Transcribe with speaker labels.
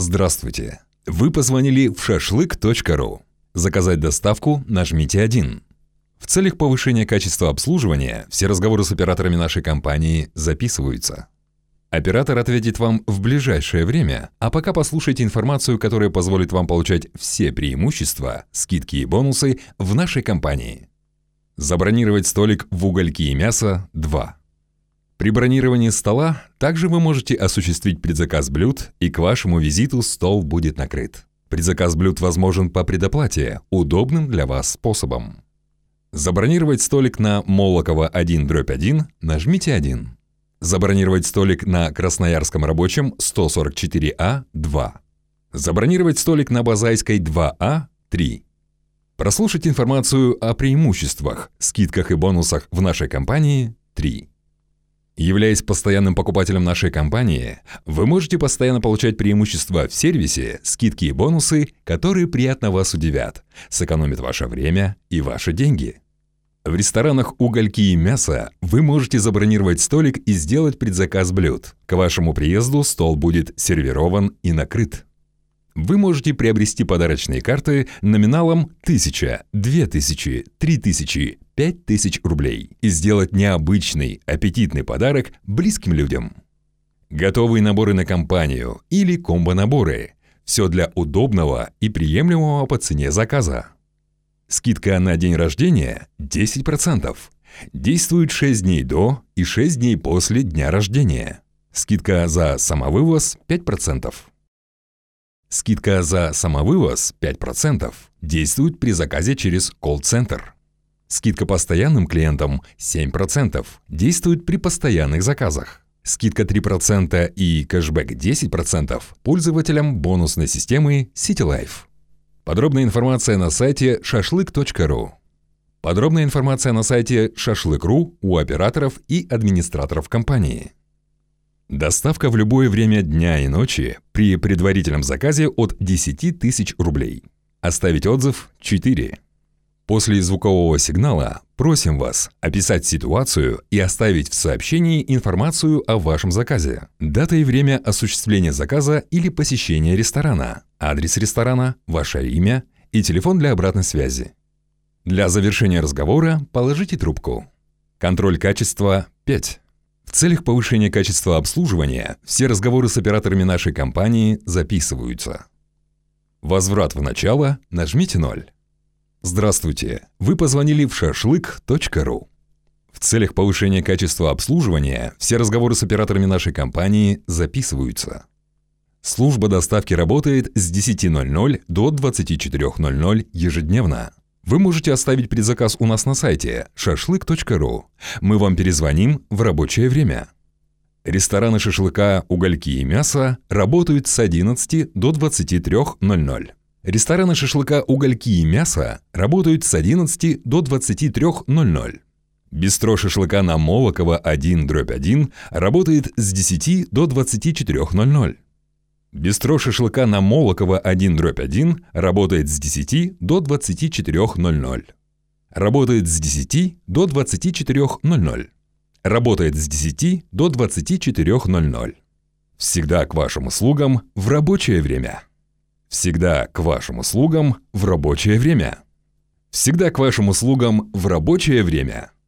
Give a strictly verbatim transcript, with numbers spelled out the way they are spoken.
Speaker 1: Здравствуйте! Вы позвонили в шашлык точка ру. Заказать доставку нажмите один. В целях повышения качества обслуживания все разговоры с операторами нашей компании записываются. Оператор ответит вам в ближайшее время, а пока послушайте информацию, которая позволит вам получать все преимущества, скидки и бонусы в нашей компании. Забронировать столик в угольки и мясо – два. При бронировании стола также вы можете осуществить предзаказ блюд, и к вашему визиту стол будет накрыт. Предзаказ блюд возможен по предоплате, удобным для вас способом. Забронировать столик на Молокова один дробь один нажмите один. Забронировать столик на Красноярском рабочем сто сорок четыре А – два. Забронировать столик на Базайской два А – три. Прослушать информацию о преимуществах, скидках и бонусах в нашей компании – три. Являясь постоянным покупателем нашей компании, вы можете постоянно получать преимущества в сервисе, скидки и бонусы, которые приятно вас удивят, сэкономят ваше время и ваши деньги. В ресторанах «Угольки и мясо» вы можете забронировать столик и сделать предзаказ блюд. К вашему приезду стол будет сервирован и накрыт. Вы можете приобрести подарочные карты номиналом тысяча, две тысячи, три тысячи, пять тысяч рублей и сделать необычный, аппетитный подарок близким людям. Готовые наборы на компанию или комбо-наборы – все для удобного и приемлемого по цене заказа. Скидка на день рождения – десять процентов. Действует шесть дней до и шесть дней после дня рождения. Скидка за самовывоз – пять процентов. Скидка за самовывоз – пять процентов. Действует при заказе через колл-центр. Скидка постоянным клиентам – семь процентов. Действует при постоянных заказах. Скидка три процента и кэшбэк десять процентов пользователям бонусной системы CityLife. Подробная информация на сайте шашлык точка ру. Подробная информация на сайте шашлык точка ру у операторов и администраторов компании. Доставка в любое время дня и ночи при предварительном заказе от десяти тысяч рублей. Оставить отзыв – четыре. После звукового сигнала просим вас описать ситуацию и оставить в сообщении информацию о вашем заказе, дата и время осуществления заказа или посещения ресторана, адрес ресторана, ваше имя и телефон для обратной связи. Для завершения разговора положите трубку. Контроль качества – пять. В целях повышения качества обслуживания все разговоры с операторами нашей компании записываются. Возврат в начало нажмите ноль. Здравствуйте! Вы позвонили в шашлык точка ру. В целях повышения качества обслуживания все разговоры с операторами нашей компании записываются. Служба доставки работает с десяти ноль-ноль до двадцати четырёх ноль-ноль ежедневно. Вы можете оставить предзаказ у нас на сайте шашлык точка ру. Мы вам перезвоним в рабочее время. Рестораны шашлыка «Угольки и мясо» работают с одиннадцати до двадцати трёх ноль-ноль. Рестораны шашлыка «Угольки и мясо» работают с одиннадцати до двадцати трёх ноль-ноль. Бистро шашлыка на Молокова один дробь один работает с десяти до двадцати четырёх ноль-ноль. Бистро шашлыка на Молокова один дробь один работает с десяти до двадцати четырёх ноль-ноль. Работает с десяти до двадцати четырёх ноль-ноль. Работает с десяти до двадцати четырёх ноль-ноль. Всегда к вашим услугам в рабочее время. Всегда к вашим услугам в рабочее время. Всегда к вашим услугам в рабочее время.